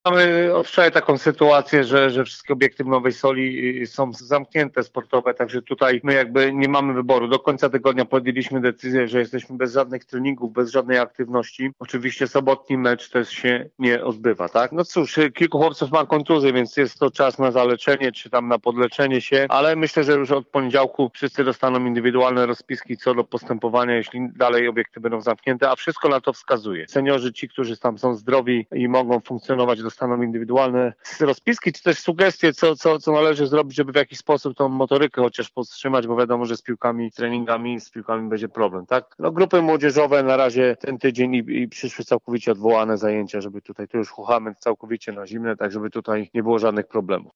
Mamy od wczoraj taką sytuację, że wszystkie obiekty w Nowej Soli są zamknięte sportowe, także tutaj my jakby nie mamy wyboru. Do końca tygodnia podjęliśmy decyzję, że jesteśmy bez żadnych treningów, bez żadnej aktywności. Oczywiście sobotni mecz też się nie odbywa, tak? No cóż, kilku chłopców ma kontuzję, więc jest to czas na zaleczenie, czy tam na podleczenie się, ale myślę, że już od poniedziałku wszyscy dostaną indywidualne rozpiski co do postępowania, jeśli dalej obiekty będą zamknięte, a wszystko na to wskazuje. Seniorzy, ci, którzy tam są zdrowi i mogą funkcjonować, dostaną indywidualne rozpiski, czy też sugestie, co należy zrobić, żeby w jakiś sposób tą motorykę chociaż powstrzymać, bo wiadomo, że z piłkami, treningami, z piłkami będzie problem, tak? No grupy młodzieżowe na razie ten tydzień i przyszły całkowicie odwołane zajęcia, żeby tutaj, tu już chuchamy całkowicie na zimne, tak żeby tutaj nie było żadnych problemów.